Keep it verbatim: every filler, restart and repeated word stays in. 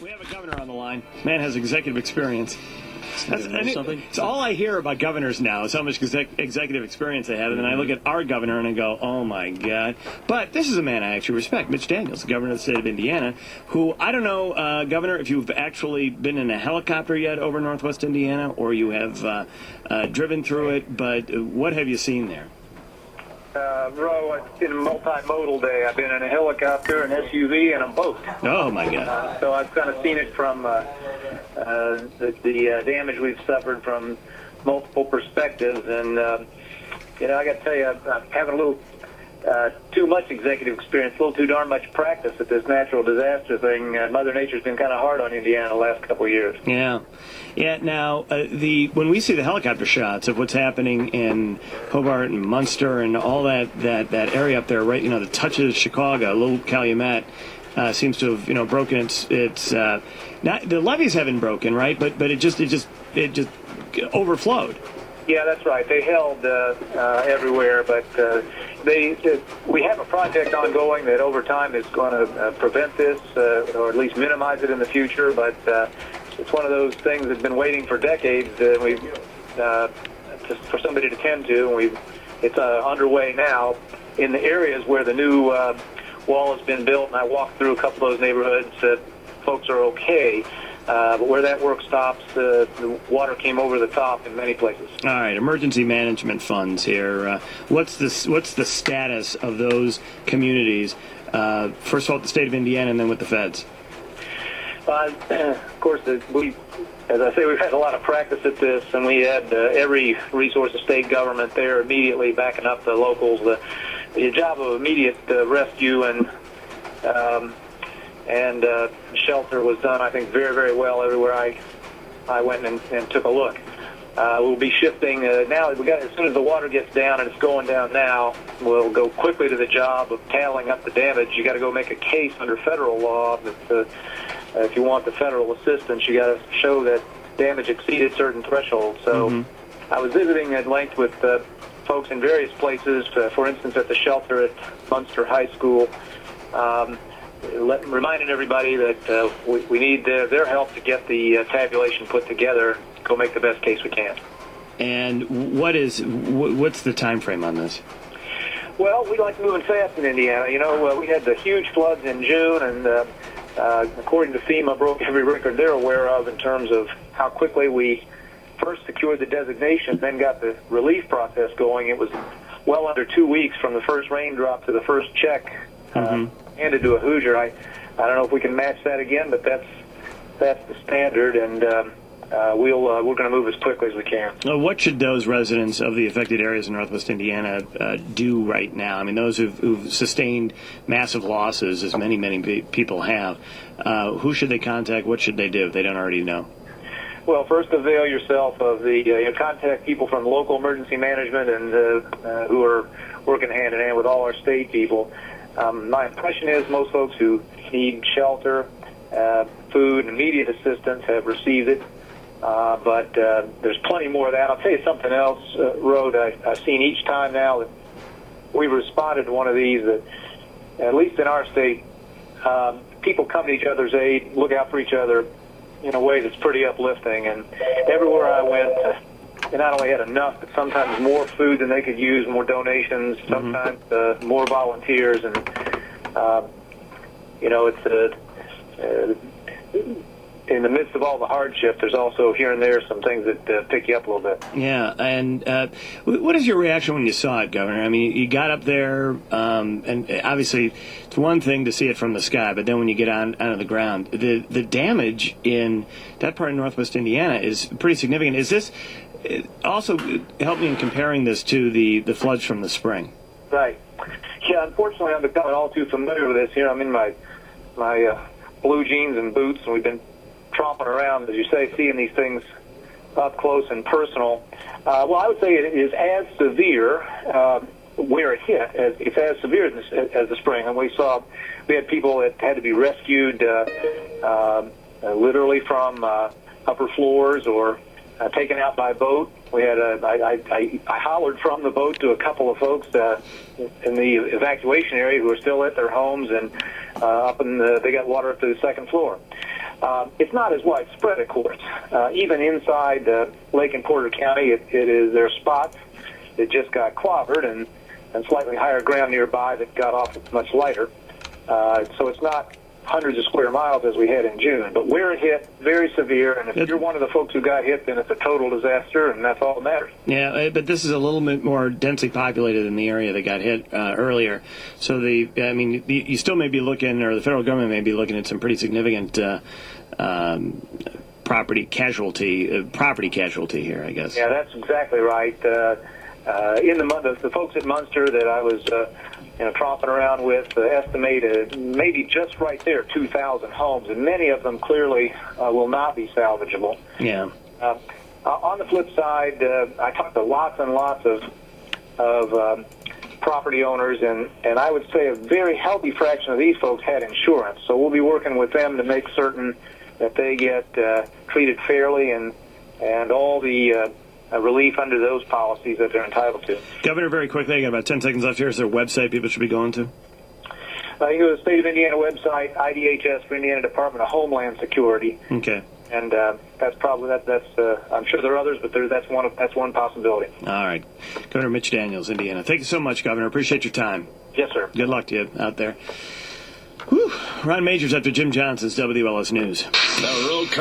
We have a governor on the line. Man has executive experience. That's, know it, something? it's all I hear about governors now is how much exec, executive experience they have, and then I look at our governor and I go, oh my God. But this is a man I actually respect, Mitch Daniels, the governor of the state of Indiana, who, I don't know, uh, Governor, if you've actually been in a helicopter yet over northwest Indiana, or you have uh, uh, driven through it, but what have you seen there? Uh, Ro, it's been a multimodal day. I've been in a helicopter, an S U V, and a boat. Oh, my God. Uh, so I've kind of seen it from uh, uh, the, the uh, damage we've suffered from multiple perspectives. And, uh, you know, I got to tell you, I'm having a little uh, too much executive experience, a little too darn much practice at this natural disaster thing. Uh, Mother Nature's been kind of hard on Indiana the last couple of years. Yeah. Yeah, now, uh, the when we see the helicopter shots of what's happening in Hobart and Munster and all that, that, that area up there, right, you know, the touches Chicago, little Calumet, uh, seems to have, you know, broken its, its uh, not, the levees haven't broken, right, but but it just, it just, it just overflowed. Yeah, that's right. They held uh, uh, everywhere, but uh, they, they we have a project ongoing that over time is going to uh, prevent this, uh, or at least minimize it in the future, but uh, it's one of those things that's been waiting for decades that we uh, just for somebody to tend to, and we it's uh, underway now in the areas where the new uh, wall has been built. And I walked through a couple of those neighborhoods. Uh, folks are okay, uh, but where that work stops, uh, the water came over the top in many places. All right, emergency management funds here. Uh, what's the what's the status of those communities? Uh, first of all, at the state of Indiana, and then with the feds. Uh, of course, the, we, as I say, we've had a lot of practice at this, and we had uh, every resource of state government there immediately backing up the locals. The, the job of immediate uh, rescue and um, and uh, shelter was done, I think, very, very well everywhere I I went and, and took a look. Uh, we'll be shifting uh, now. We got as soon as the water gets down, and it's going down now, we'll go quickly to the job of tallying up the damage. You got to go make a case under federal law that. Uh, Uh, if you want the federal assistance, you got to show that damage exceeded certain thresholds. So mm-hmm. I was visiting at length with uh, folks in various places, uh, for instance, at the shelter at Munster High School, um, let, reminding everybody that uh, we, we need uh, their help to get the uh, tabulation put together, go make the best case we can. And what is what's the time frame on this? Well, we like moving fast in Indiana. You know, uh, we had the huge floods in June, and uh, Uh, according to FEMA, broke every record they're aware of in terms of how quickly we first secured the designation, then got the relief process going. It was well under two weeks from the first raindrop to the first check uh, mm-hmm. handed to a Hoosier. I, I don't know if we can match that again, but that's that's the standard, and um, uh, we'll uh, we're going to move as quickly as we can. Well, what should those residents of the affected areas in Northwest Indiana uh, do right now? I mean, those who've, who've sustained massive losses, as many, many people have, uh, who should they contact? What should they do if they don't already know? Well, first avail yourself of the, uh, you know, contact people from local emergency management and uh, uh, who are working hand in hand with all our state people. Um, my impression is most folks who need shelter, uh, food, and immediate assistance have received it. Uh, but uh, there's plenty more of that. I'll tell you something else, uh, Rode, I, I've seen each time now that we've responded to one of these that, at least in our state, um, people come to each other's aid, look out for each other in a way that's pretty uplifting. And everywhere I went, uh, they not only had enough, but sometimes more food than they could use, more donations, sometimes uh, more volunteers. And, uh, you know, it's a... Uh, in the midst of all the hardship, there's also here and there some things that uh, pick you up a little bit. Yeah, and uh, what is your reaction when you saw it, Governor? I mean, you got up there, um, and obviously it's one thing to see it from the sky, but then when you get on out of the ground, the the damage in that part of Northwest Indiana is pretty significant. Is this also help me in comparing this to the, the floods from the spring? Right. Yeah, unfortunately, I'm becoming all too familiar with this here. I'm in my my uh, blue jeans and boots, and we've been tromping around, as you say, seeing these things up close and personal. Uh, well, I would say it is as severe uh, where it hit. As, it's as severe as, as the spring. And we saw, we had people that had to be rescued uh, uh, literally from uh, upper floors or uh, taken out by boat. We had a, I, I, I hollered from the boat to a couple of folks uh, in the evacuation area who were still at their homes, and uh, up in the, they got water up to the second floor. Uh, it's not as widespread, of course. Uh, even inside uh, Lake and Porter County, it, it is there are spots that just got clobbered, and, and slightly higher ground nearby that got off much lighter. Uh, so it's not hundreds of square miles as we had in June. But where it hit, very severe, and if it, you're one of the folks who got hit, then it's a total disaster, and that's all that matters. Yeah, but this is a little bit more densely populated than the area that got hit uh, earlier. So, the I mean, you still may be looking, or the federal government may be looking at some pretty significant uh, um, property casualty, uh, property casualty here, I guess. Yeah, that's exactly right. Uh, uh, in the, the the folks at Munster that I was uh, you know, tromping around with uh, estimated maybe just right there two thousand homes, and many of them clearly uh, will not be salvageable. Yeah. Uh, uh, on the flip side, uh, I talked to lots and lots of of um, property owners, and, and I would say a very healthy fraction of these folks had insurance. So we'll be working with them to make certain that they get uh, treated fairly and and all the uh, Uh, relief under those policies that they're entitled to. Governor, very quickly, I got about ten seconds left here. Is there a website people should be going to? Uh, you go to the State of Indiana website, I D H S for Indiana Department of Homeland Security. Okay. And uh, that's probably, that, that's, uh, I'm sure there are others, but there, that's one of, that's one possibility. All right. Governor Mitch Daniels, Indiana. Thank you so much, Governor. Appreciate your time. Yes, sir. Good luck to you out there. Whew. Ron Majors after Jim Johnson's W L S News.